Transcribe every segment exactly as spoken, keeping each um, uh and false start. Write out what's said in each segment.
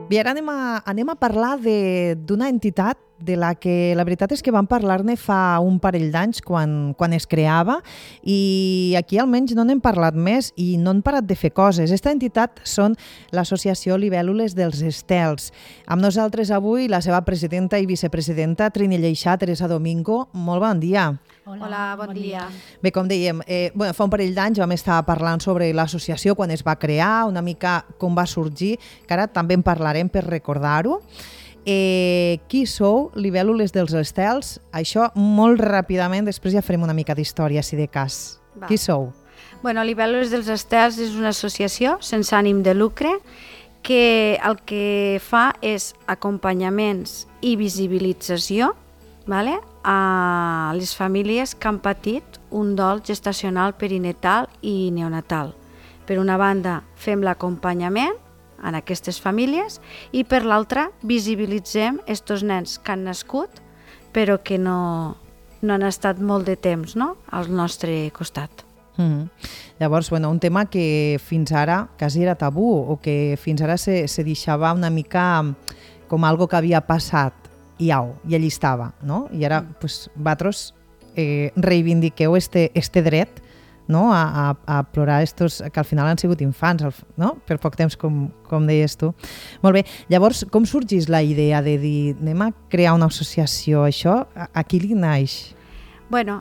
Bé, ara anem a, anem a parlar d'una entitat de la que la veritat és que vam parlar-ne fa un parell d'anys quan, quan es creava i aquí almenys no n'hem parlat més i no han parat de fer coses. Esta entitat són l'Associació Libèl·lules dels Estels. Amb nosaltres avui la seva presidenta i vicepresidenta Trini Lleixà, Teresa Domingo. Molt bon dia. Hola, Hola bon, bon dia. dia. Bé, com dèiem, eh, bueno, fa un parell d'anys vam estar parlant sobre l'associació, quan es va crear, una mica com va sorgir, que ara també en parlarem per recordar-ho. Eh, qui sou, Libèl·lules dels Estels? Això molt ràpidament, després ja farem una mica d'història, si de cas. Va. Qui sou? Bueno, Libèl·lules dels Estels és una associació sense ànim de lucre que el que fa és acompanyaments i visibilització, vale? A les famílies que han patit un dol gestacional perinatal i neonatal. Per una banda, fem l'acompanyament en aquestes famílies i per l'altra visibilitzem estos nens que han nascut però que no, no han estat molt de temps, no?, al nostre costat. Mm-hmm. Llavors, bueno, un tema que fins ara quasi era tabú o que fins ara se, se deixava una mica com algo que havia passat i au, i allí estava, no? I ara, pues, vosaltres eh, reivindiqueu este, este dret, no? a, a, a plorar estos que al final han sigut infants, no? Per poc temps, com, com deies tu. Molt bé, llavors, com sorgís la idea de dir anem a crear una associació? Això, a, a qui li naix? Bueno,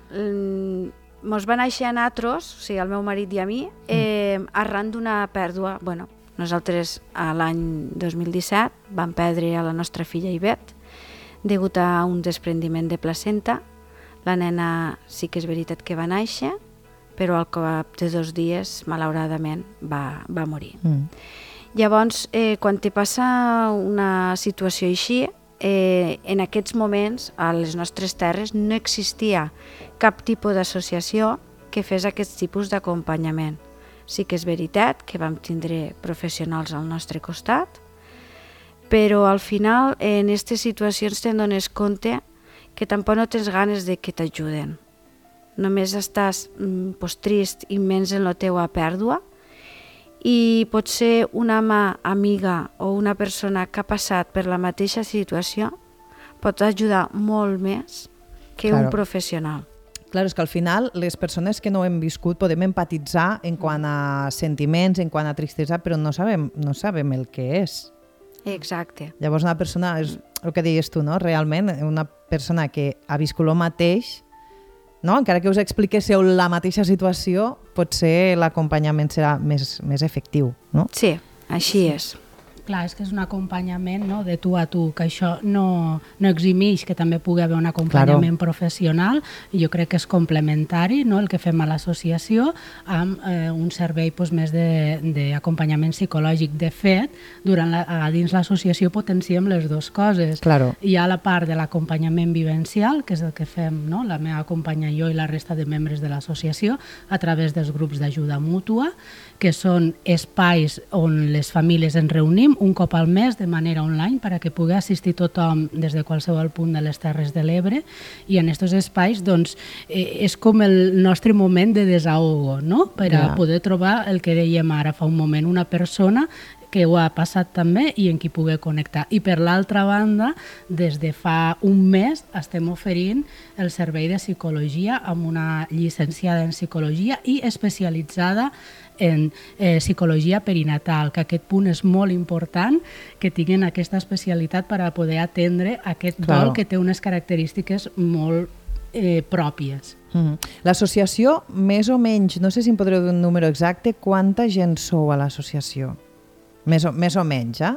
mos va néixer a nosaltres, o sigui, al meu marit i a mi, eh, arran d'una pèrdua. Bueno, nosaltres l'any dos mil disset vam perdre a la nostra filla Ivet degut a un desprendiment de placenta. La nena sí que és veritat que va néixer, però al cap de dos dies, malauradament, va, va morir. Mm. Llavors, eh, quan te passa una situació així, eh, en aquests moments, a les nostres terres, no existia cap tipus d'associació que fes aquest tipus d'acompanyament. Sí que és veritat que vam tindre professionals al nostre costat, però al final, en aquestes situacions, te'n dones compte que tampoc no tens ganes de que t'ajuden. Només estàs mm, pues, trist, immens en la teua pèrdua i potser una mà amiga o una persona que ha passat per la mateixa situació pot ajudar molt més que claro. Un professional. Clar, és que al final les persones que no ho hem viscut podem empatitzar en quant a sentiments, en quant a tristesa, però no sabem, no sabem el que és. Exacte. Llavors una persona, és el que deies tu, no? Realment, una persona que ha viscut el mateix, no? Encara que us expliquéssiu la mateixa situació, potser l'acompanyament serà més, més efectiu, no? Sí, així és. Clar, és que és un acompanyament, no?, de tu a tu, que això no, no eximeix que també pugui haver un acompanyament claro. Professional, i jo crec que és complementari, no?, el que fem a l'associació amb eh, un servei pues, més d'acompanyament psicològic. De fet, durant la, a dins l'associació potenciem les dues coses. Claro. Hi ha la part de l'acompanyament vivencial, que és el que fem, no?, la meva companya i jo i la resta de membres de l'associació, a través dels grups d'ajuda mútua, que són espais on les famílies ens reunim un cop al mes de manera online per a que pugui assistir tothom des de qualsevol punt de les Terres de l'Ebre, i en aquests espais doncs, eh, és com el nostre moment de desahogo, no? Per a yeah. poder trobar el que dèiem ara fa un moment, una persona que ho ha passat també i en qui pugui connectar. I per l'altra banda, des de fa un mes estem oferint el servei de psicologia amb una llicenciada en psicologia i especialitzada en eh, psicologia perinatal, que aquest punt és molt important, que tinguin aquesta especialitat per a poder atendre aquest claro. Dol que té unes característiques molt eh, pròpies. Mm. L'associació, més o menys, no sé si em podreu dir un número exacte, quanta gent sou a l'associació? Més o, més o menys, eh?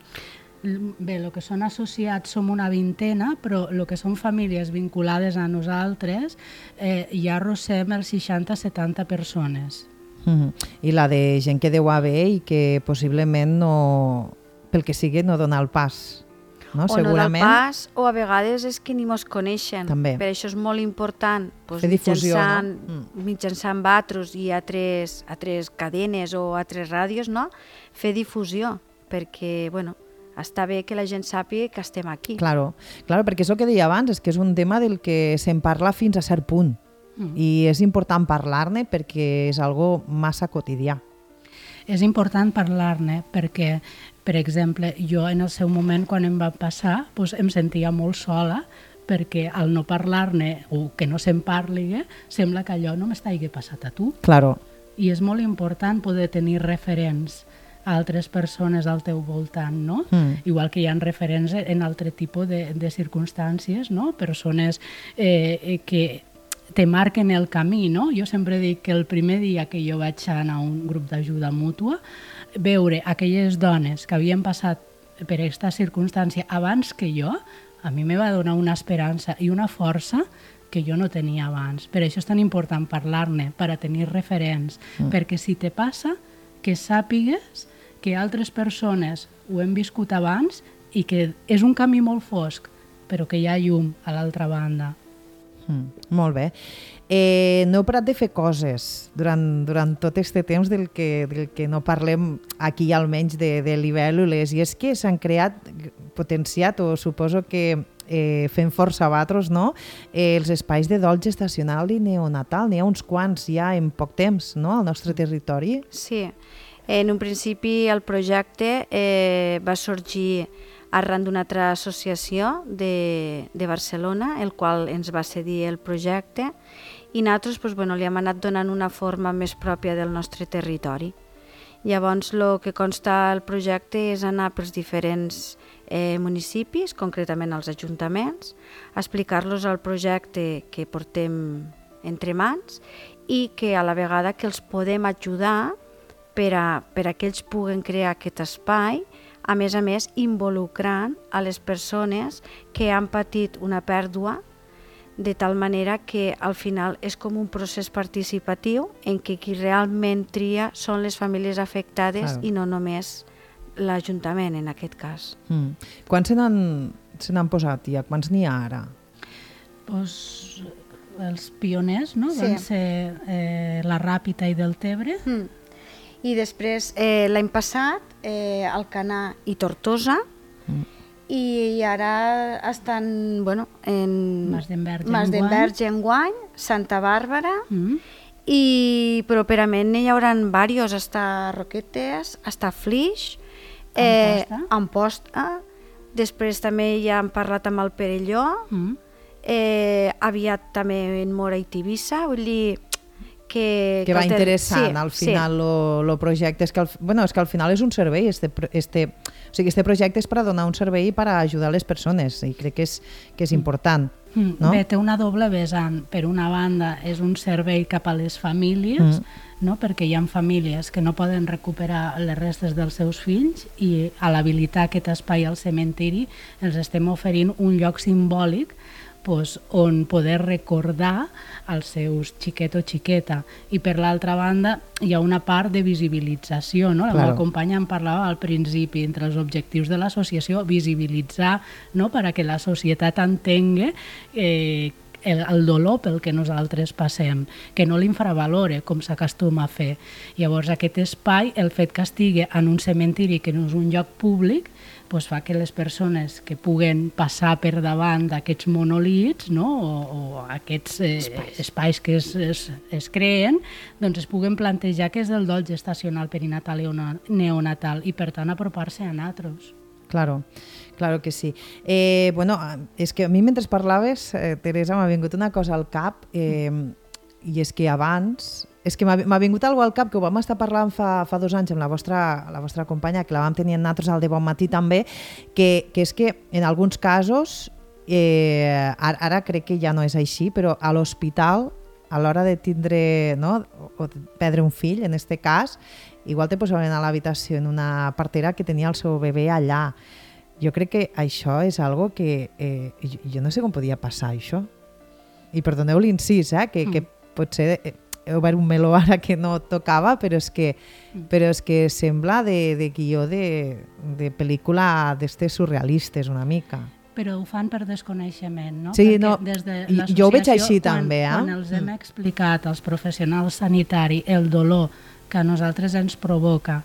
Mm. Bé, el que són associats som una vintena, però el que són famílies vinculades a nosaltres eh, ja arrossem els seixanta a setanta persones. Mm-hmm. I la de gent que deu haver i que possiblement no, pel que sigui, no dona el pas. No? O segurament... no del pas, o a vegades és que ni mos coneixen. També. Per això és molt important doncs, fer difusió, mitjançant, no? mm. mitjançant batros i altres, altres cadenes o altres ràdios, no? Fer difusió, perquè bueno, està bé que la gent sàpiga que estem aquí. Claro, claro, perquè és el que deia abans, és que és un tema del que se'n parla fins a cert punt. Mm. I és important parlar-ne perquè és algo massa quotidià. És important parlar-ne perquè Per exemple, jo en el seu moment, quan em va passar, doncs em sentia molt sola, perquè al no parlar-ne, o que no se'n parli, eh, sembla que allò no m'estàs passat a tu. Claro. I és molt important poder tenir referents a altres persones al teu voltant, no? Mm. Igual que hi ha referents en altre tipus de, de circumstàncies, no? Persones eh, que te marquen el camí, no? Jo sempre dic que el primer dia que jo vaig anar a un grup d'ajuda mútua, veure aquelles dones que havien passat per aquesta circumstància abans que jo, a mi me va donar una esperança i una força que jo no tenia abans. Per això és tan important parlar-ne, per a tenir referents, mm. perquè si te passa, que sàpigues que altres persones ho hem viscut abans i que és un camí molt fosc, però que hi ha llum a l'altra banda. Mm, molt bé. Eh, no heu parat de fer coses durant, durant tot aquest temps del que, del que no parlem aquí, almenys de, de Libèl·lules, i és que s'han creat, potenciat, o suposo que eh, fent força vosaltres, no? Eh, els espais de dol gestacional i neonatal. N'hi ha uns quants ja en poc temps, no?, al nostre territori. Sí. En un principi el projecte eh, va sorgir arran d'una altra associació de, de Barcelona, el qual ens va cedir el projecte, i nosaltres doncs, bueno, li hem anat donant una forma més pròpia del nostre territori. Llavors, el que consta el projecte és anar pels diferents eh, municipis, concretament als ajuntaments, explicar-los el projecte que portem entre mans i que a la vegada que els podem ajudar per a, per a que ells puguen crear aquest espai, a més a més involucrant a les persones que han patit una pèrdua, de tal manera que al final és com un procés participatiu en què qui realment tria són les famílies afectades, claro, i no només l'Ajuntament en aquest cas. Mm. Quants se n'han se n'han posat ja? Quants n'hi ha ara? Pues, els pioners, no? Sí. Van ser eh, la Ràpita i Deltebre. Mm. I després, eh, l'any passat, eh, Alcanar i Tortosa, mm. i ara estan, bueno, en Mas d'Enverge Mas d'Enverge enguany, Santa Bàrbara, mm. i properament n'hi haurà diversos, està Roquetes, està Flix, eh, Amposta, després també ja han parlat amb el Perelló, mm. eh, aviat també en Mora i Tivissa, vull dir que... Que va que interessant, sí, al final, el sí. projecte. És que, al, bueno, és que al final és un servei, este, este, o sigui, este projecte és per a donar un servei i per a ajudar les persones, i crec que és, que és important. Mm. No? Bé, té una doble vessant. Per una banda, és un servei cap a les famílies, mm. no? Perquè hi ha famílies que no poden recuperar les restes dels seus fills i a l'habilitar aquest espai al cementiri els estem oferint un lloc simbòlic pues, on poder recordar els seus xiquet o xiqueta. I per l'altra banda hi ha una part de visibilització, no? La claro. meva companya em parlava al principi, entre els objectius de l'associació, visibilitzar, no? Per a que la societat entengui eh, el, el dolor pel que nosaltres passem, que no l'infravalore com s'acostuma a fer. Llavors aquest espai, el fet que estigui en un cementiri que no és un lloc públic, pues fa que les persones que puguen passar per davant d'aquests monolits, no? o, o aquests eh, espais. espais que es, es, es creen, doncs es puguen plantejar que és el dol gestacional perinatal i neonatal i per tant apropar-se a nosaltres. Claro, claro que sí. Eh, bueno, és que a mi mentre parlaves, eh, Teresa, m'ha vingut una cosa al cap, eh, i és que abans... És que m'ha vingut algo al cap, que ho vam estar parlant fa, fa dos anys amb la vostra, la vostra companya, que la vam tenir en nosaltres al de Bon Matí també, que, que és que en alguns casos, eh, ara, ara crec que ja no és així, però a l'hospital, a l'hora de tindre, no, o de perdre un fill, en aquest cas, igual te posaven a l'habitació en una partera que tenia el seu bebè allà. Jo crec que això és algo que... Eh, jo no sé com podia passar, això. I perdoneu l'incís, eh, que, mm. que potser... Eh, he obert un meló ara que no tocava, però és que, però és que sembla de, de guió de, de pel·lícula d'estes surrealistes una mica. Però ho fan per desconeixement, no? Sí, Perquè no, des de jo ho veig així quan, també. Eh? Quan els hem explicat als professionals sanitaris el dolor que a nosaltres ens provoca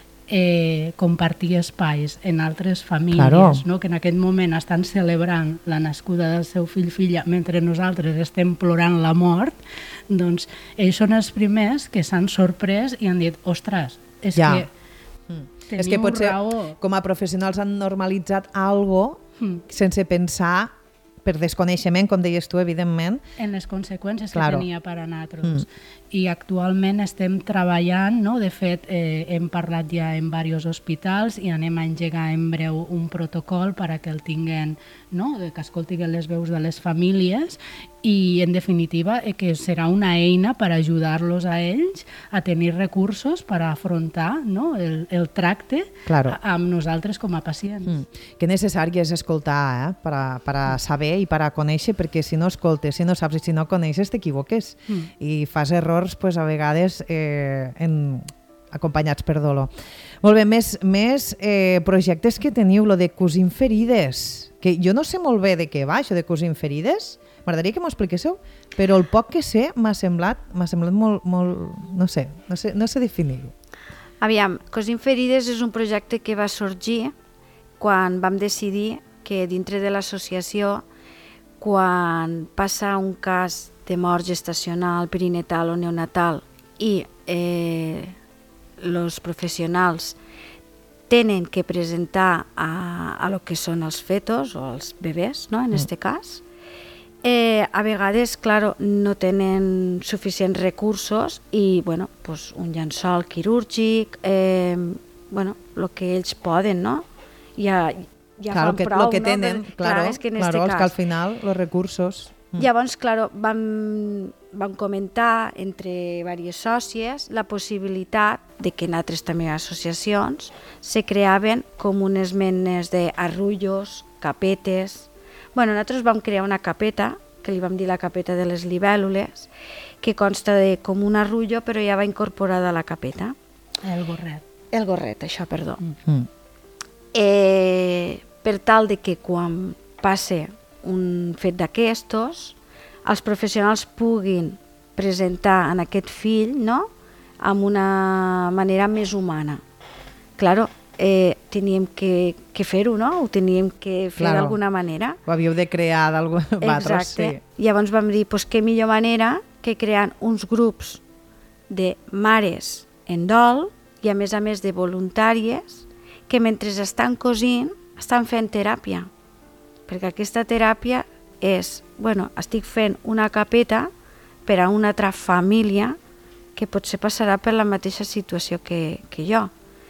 eh, compartir espais en altres famílies, claro. no? Que en aquest moment estan celebrant la nascuda del seu fill-filla mentre nosaltres estem plorant la mort, doncs ells són els primers que s'han sorprès i han dit, ostres, és ja. que... Mm. Teniu És que potser raó. com a professionals han normalitzat algo Mm. sense pensar, per desconeixement, com deies tu, evidentment. En les conseqüències Claro. que tenia per a nosaltres. Mm. I actualment estem treballant, no? De fet, eh, hem parlat ja en diversos hospitals i anem a engegar en breu un protocol per a que el tinguen, no? Que escoltin les veus de les famílies i, en definitiva, eh, que serà una eina per ajudar-los a ells a tenir recursos per a afrontar, no? el, el tracte Claro. a, amb nosaltres com a pacients. Mm. Que necessari és escoltar, eh? per, a, per a saber i per a conèixer, perquè si no escoltes, si no saps i si no coneixes, t'equivoques Mm. i fas errors pues, a vegades eh, en, acompanyats per dolor. Molt bé, més, més eh, projectes que teniu, lo de Cosint Ferides, que jo no sé molt bé de què va això de Cosint Ferides, m'agradaria que m'ho expliquéssiu, però el poc que sé m'ha semblat, m'ha semblat molt, molt, no sé, no sé, no sé definir-ho. Aviam, Cosint Ferides és un projecte que va sorgir quan vam decidir que dintre de l'associació, quan passa un cas de mort gestacional, perinatal o neonatal i eh, els professionals tenen que presentar a, a lo que són els fetos o els bebès, no? En este cas, eh, a vegades, claro, no tenen suficients recursos i, bueno, pues un llençol quirúrgic, eh, bueno, el que ells poden, no? Ja, ja claro, fan que, prou, lo que no? tenen, Però, claro, clar, és que en claro, este és cas... que al final los recursos... Mm. Llavors, claro, vam, vam comentar entre diverses sòcies la possibilitat de que en altres també associacions se creaven com unes menes d'arrullos, capetes... Bueno, nosaltres vam crear una capeta, que li vam dir la capeta de les libèl·lules, que consta de com un arrullo, però ja va incorporada a la capeta. El gorret. El gorret, això, perdó. Mm. Eh, per tal de que quan passe un fet d'aquestos, els professionals puguin presentar en aquest fill, no?, amb una manera més humana. Claro, eh, teníem que, que fer-ho, no? Ho teníem que fer Claro. d'alguna manera. Ho havíeu de crear d'alguna manera. Exacte. Sí. Llavors vam dir, pues, què millor manera que creant uns grups de mares en dol i a més a més de voluntàries que mentre estan cosint estan fent teràpia. Perquè aquesta teràpia és, bueno, estic fent una capeta per a una altra família que potser passarà per la mateixa situació que, que jo.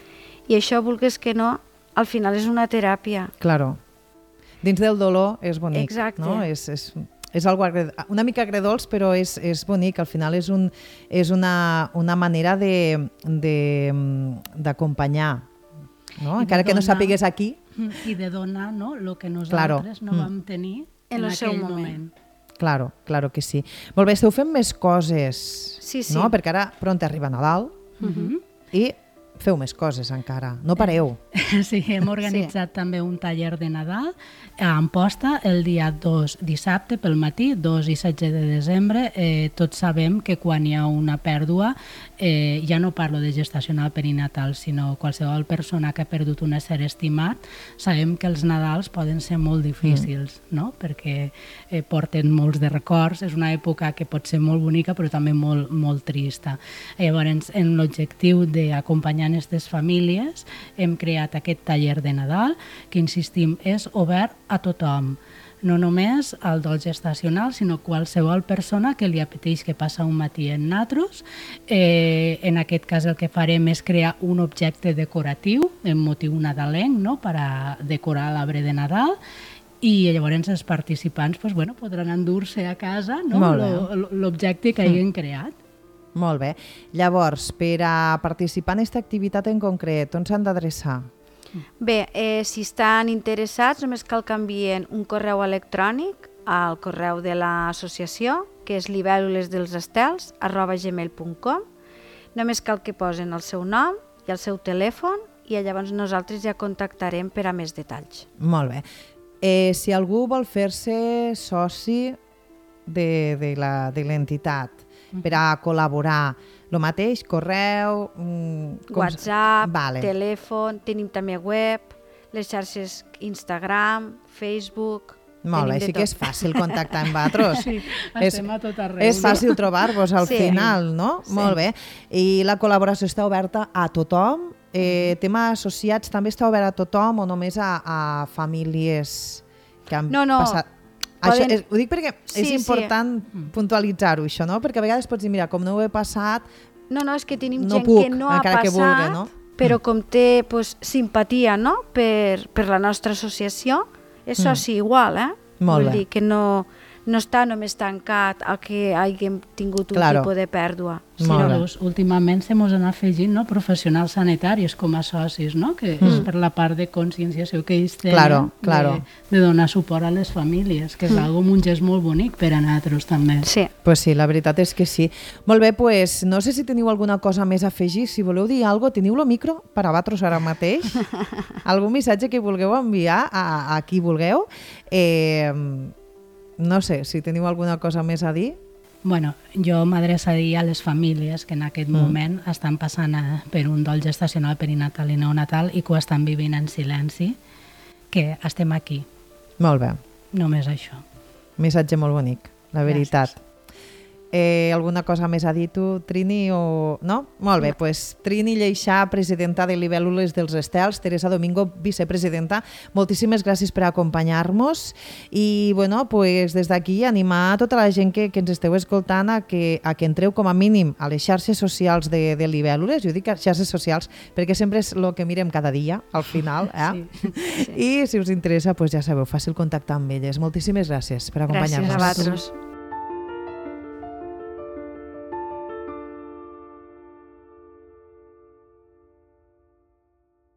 I això, vulguis que no, al final és una teràpia. Claro. Dins del dolor és bonic. Exacte. No? És, és, és algo agred... una mica agredolç, però és, és bonic. Al final és, un, és una, una manera de, de, d'acompanyar. No? I Encara de que no donar- sàpigues aquí. I de donar, no?, el que Claro. nosaltres no Mm. vam tenir En en, el seu aquell moment. moment. Claro, claro que sí. Molt bé, esteu fent més coses. Sí, sí. No? Perquè ara pront arriba Nadal Mhm. i feu més coses encara. No pareu. Sí, hem organitzat sí. també un taller de Nadal a Amposta el dia dos, dissabte pel matí, dos i setze de desembre. Eh, tots sabem que quan hi ha una pèrdua, eh, ja no parlo de gestacional perinatal, sinó qualsevol persona que ha perdut un ésser estimat, sabem que els Nadals poden ser molt difícils, mm. no? Perquè eh, porten molts de records, és una època que pot ser molt bonica però també molt, molt trista. Llavors, en l'objectiu d'acompanyar aquestes famílies, hem creat aquest taller de Nadal, que insistim, és obert a tothom, no només al dol gestacional, sinó qualsevol persona que li apeteix que passa un matí en natros. Eh, en aquest cas el que farem és crear un objecte decoratiu, en motiu nadalenc, no?, per a decorar l'arbre de Nadal, i llavors els participants pues, bueno, podran endur-se a casa, no?, Molt bé. Lo- l'objecte que hagin creat. Molt bé. Llavors, per a participar en aquesta activitat en concret, on s'han d'adreçar? Bé, eh, si estan interessats, només cal que envien un correu electrònic al correu de l'associació, que és libèl·lulesdelsestels arroba gmail punt com. Només cal que posen el seu nom i el seu telèfon i llavors nosaltres ja contactarem per a més detalls. Molt bé. Eh, si algú vol fer-se soci de, de la- de l'entitat per a col·laborar, el mateix, correu... mm, com s- WhatsApp, vale. telèfon, tenim també web, les xarxes Instagram, Facebook... Molt bé, tenim de així que tot. és fàcil contactar amb vosaltres. Sí, és, estem a tot arreu. és fàcil trobar-vos al Sí. final, no? Sí. Molt bé. I la col·laboració està oberta a tothom Eh, tema associats, també està obert a tothom o només a, a famílies que han no, no. passat... Poden... Això, és, ho dic perquè sí, és important sí. puntualitzar-ho, això, no? Perquè a vegades pots dir, mira, com no ho he passat... No, no, és que tenim no gent puc, que no ha encara passat, que vulgui, no? però com té pues, simpatia, no?, per, per la nostra associació, és Mm. soci igual, eh? Molt Vull bé. dir que no, no està només tancat a que hàgim tingut un Claro. tipus de pèrdua. Sí, Molt bé. inclús, últimament se mos han afegit, no, professionals sanitaris com a socis, no? Que Mm. és per la part de conscienciació que ells tenen Claro, claro. De, de donar suport a les famílies, que és mm. un gest molt bonic per a nosaltres també. Sí. Pues sí, la veritat és que sí. Molt bé, pues, no sé si teniu alguna cosa més a afegir. Si voleu dir alguna cosa, teniu el micro per a vosaltres ara mateix. Algun missatge que vulgueu enviar a, a qui vulgueu. Eh, no sé, si teniu alguna cosa més a dir. Bueno, jo m'adreçaria a les famílies que en aquest mm. moment estan passant a, per un dol gestacional perinatal i neonatal i que ho estan vivint en silenci, que estem aquí. Molt bé. Només això. Missatge molt bonic, la veritat. Gràcies. Eh, alguna cosa més a dir tu, Trini? O... No? Molt bé, no. Pues, Trini Lleixà, presidenta de Libèl·lules dels Estels, Teresa Domingo, vicepresidenta, moltíssimes gràcies per acompanyar-nos i bueno, pues, des d'aquí animar a tota la gent que, que ens esteu escoltant a que, a que entreu com a mínim a les xarxes socials de, de Libèl·lules. Jo dic xarxes socials perquè sempre és el que mirem cada dia, al final. Eh? Sí. Sí. I si us interessa, pues, ja sabeu, fàcil contactar amb elles. Moltíssimes gràcies per acompanyar-nos. Gràcies a vosaltres.